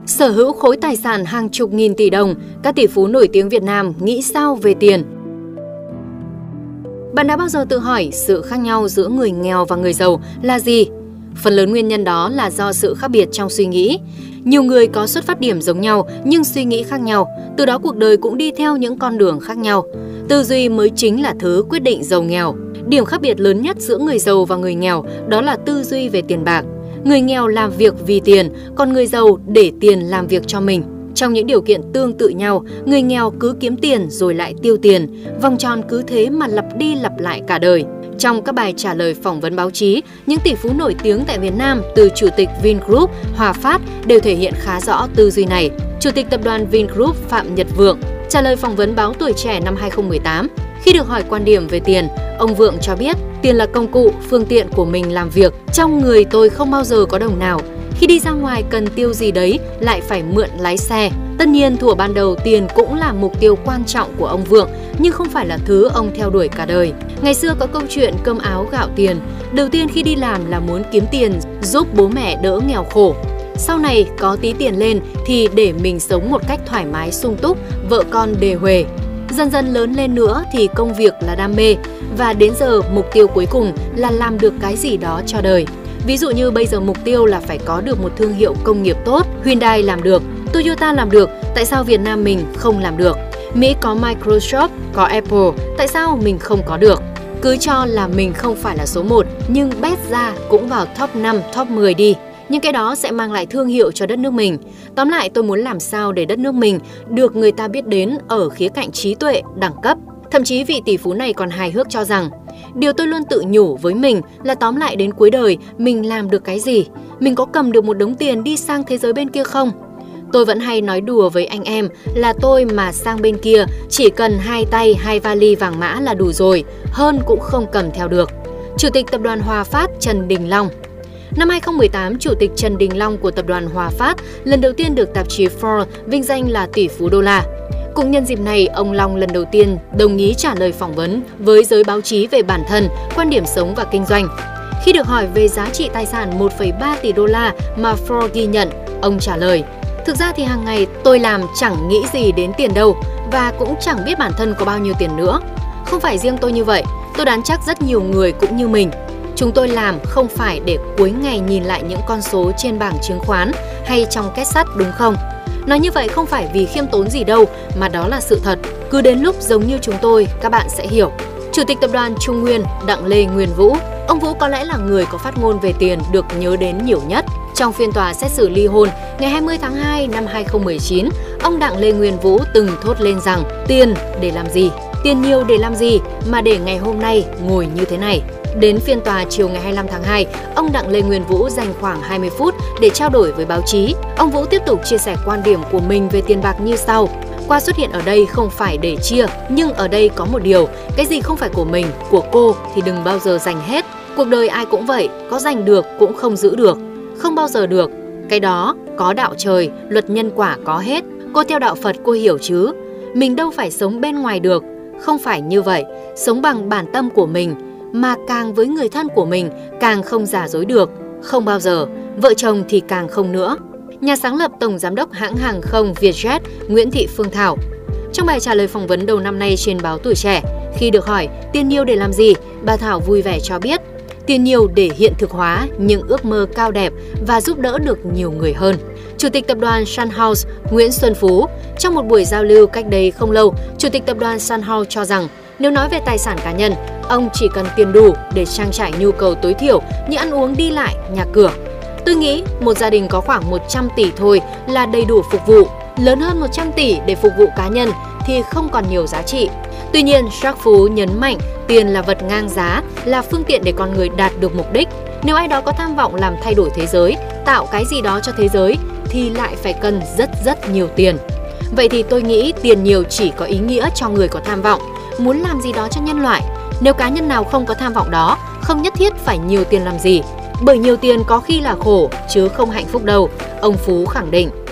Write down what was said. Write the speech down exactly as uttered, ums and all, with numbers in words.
Sở hữu khối tài sản hàng chục nghìn tỷ đồng, các tỷ phú nổi tiếng Việt Nam nghĩ sao về tiền? Bạn đã bao giờ tự hỏi sự khác nhau giữa người nghèo và người giàu là gì? Phần lớn nguyên nhân đó là do sự khác biệt trong suy nghĩ. Nhiều người có xuất phát điểm giống nhau nhưng suy nghĩ khác nhau, từ đó cuộc đời cũng đi theo những con đường khác nhau. Tư duy mới chính là thứ quyết định giàu nghèo. Điểm khác biệt lớn nhất giữa người giàu và người nghèo đó là tư duy về tiền bạc. Người nghèo làm việc vì tiền, còn người giàu để tiền làm việc cho mình. Trong những điều kiện tương tự nhau, người nghèo cứ kiếm tiền rồi lại tiêu tiền, vòng tròn cứ thế mà lặp đi lặp lại cả đời. Trong các bài trả lời phỏng vấn báo chí, những tỷ phú nổi tiếng tại Việt Nam từ Chủ tịch Vingroup, Hòa Phát đều thể hiện khá rõ tư duy này. Chủ tịch tập đoàn Vingroup Phạm Nhật Vượng trả lời phỏng vấn báo Tuổi Trẻ năm hai không một tám. Khi được hỏi quan điểm về tiền, ông Vượng cho biết tiền là công cụ, phương tiện của mình làm việc. Trong người tôi không bao giờ có đồng nào. Khi đi ra ngoài cần tiêu gì đấy lại phải mượn lái xe. Tất nhiên thuở ban đầu tiền cũng là mục tiêu quan trọng của ông Vượng, nhưng không phải là thứ ông theo đuổi cả đời. Ngày xưa có câu chuyện cơm áo gạo tiền. Đầu tiên khi đi làm là muốn kiếm tiền giúp bố mẹ đỡ nghèo khổ. Sau này có tí tiền lên thì để mình sống một cách thoải mái sung túc, vợ con đề huề. Dần dần lớn lên nữa thì công việc là đam mê và đến giờ mục tiêu cuối cùng là làm được cái gì đó cho đời. Ví dụ như bây giờ mục tiêu là phải có được một thương hiệu công nghiệp tốt, Hyundai làm được, Toyota làm được, tại sao Việt Nam mình không làm được? Mỹ có Microsoft, có Apple, tại sao mình không có được? Cứ cho là mình không phải là số một, nhưng bet ra cũng vào top năm, top mười đi. Nhưng cái đó sẽ mang lại thương hiệu cho đất nước mình. Tóm lại tôi muốn làm sao để đất nước mình được người ta biết đến ở khía cạnh trí tuệ, đẳng cấp. Thậm chí vị tỷ phú này còn hài hước cho rằng điều tôi luôn tự nhủ với mình là tóm lại đến cuối đời mình làm được cái gì? Mình có cầm được một đống tiền đi sang thế giới bên kia không? Tôi vẫn hay nói đùa với anh em là tôi mà sang bên kia chỉ cần hai tay, hai vali vàng mã là đủ rồi, hơn cũng không cầm theo được. Chủ tịch tập đoàn Hòa Phát Trần Đình Long. Năm hai không một tám, Chủ tịch Trần Đình Long của tập đoàn Hòa Phát lần đầu tiên được tạp chí Forbes vinh danh là tỷ phú đô la. Cũng nhân dịp này, ông Long lần đầu tiên đồng ý trả lời phỏng vấn với giới báo chí về bản thân, quan điểm sống và kinh doanh. Khi được hỏi về giá trị tài sản một phẩy ba tỷ đô la mà Forbes ghi nhận, ông trả lời: thực ra thì hàng ngày tôi làm chẳng nghĩ gì đến tiền đâu và cũng chẳng biết bản thân có bao nhiêu tiền nữa. Không phải riêng tôi như vậy, tôi đoán chắc rất nhiều người cũng như mình. Chúng tôi làm không phải để cuối ngày nhìn lại những con số trên bảng chứng khoán hay trong két sắt, đúng không? Nói như vậy không phải vì khiêm tốn gì đâu, mà đó là sự thật. Cứ đến lúc giống như chúng tôi, các bạn sẽ hiểu. Chủ tịch tập đoàn Trung Nguyên Đặng Lê Nguyên Vũ. Ông Vũ có lẽ là người có phát ngôn về tiền được nhớ đến nhiều nhất. Trong phiên tòa xét xử ly hôn ngày hai mươi tháng hai năm hai không một chín, ông Đặng Lê Nguyên Vũ từng thốt lên rằng tiền để làm gì? Tiền nhiều để làm gì mà để ngày hôm nay ngồi như thế này? Đến phiên tòa chiều ngày hai mươi lăm tháng hai, ông Đặng Lê Nguyên Vũ dành khoảng hai mươi phút để trao đổi với báo chí. Ông Vũ tiếp tục chia sẻ quan điểm của mình về tiền bạc như sau: qua xuất hiện ở đây không phải để chia, nhưng ở đây có một điều, cái gì không phải của mình, của cô thì đừng bao giờ giành hết. Cuộc đời ai cũng vậy, có giành được cũng không giữ được, không bao giờ được. Cái đó có đạo trời, luật nhân quả có hết. Cô theo đạo Phật cô hiểu chứ. Mình đâu phải sống bên ngoài được, không phải như vậy. Sống bằng bản tâm của mình, mà càng với người thân của mình càng không giả dối được, không bao giờ. Vợ chồng thì càng không nữa. Nhà sáng lập tổng giám đốc hãng hàng không Vietjet Nguyễn Thị Phương Thảo. Trong bài trả lời phỏng vấn đầu năm nay trên báo Tuổi Trẻ, khi được hỏi tiền nhiều để làm gì, bà Thảo vui vẻ cho biết tiền nhiều để hiện thực hóa những ước mơ cao đẹp và giúp đỡ được nhiều người hơn. Chủ tịch tập đoàn Sun House Nguyễn Xuân Phú. Trong một buổi giao lưu cách đây không lâu, Chủ tịch tập đoàn Sun House cho rằng nếu nói về tài sản cá nhân, ông chỉ cần tiền đủ để trang trải nhu cầu tối thiểu như ăn uống đi lại, nhà cửa. Tôi nghĩ một gia đình có khoảng một trăm tỷ thôi là đầy đủ phục vụ. Lớn hơn một trăm tỷ để phục vụ cá nhân thì không còn nhiều giá trị. Tuy nhiên, Jack Phú nhấn mạnh tiền là vật ngang giá, là phương tiện để con người đạt được mục đích. Nếu ai đó có tham vọng làm thay đổi thế giới, tạo cái gì đó cho thế giới thì lại phải cần rất rất nhiều tiền. Vậy thì tôi nghĩ tiền nhiều chỉ có ý nghĩa cho người có tham vọng, muốn làm gì đó cho nhân loại. Nếu cá nhân nào không có tham vọng đó, không nhất thiết phải nhiều tiền làm gì. Bởi nhiều tiền có khi là khổ chứ không hạnh phúc đâu, ông Phú khẳng định.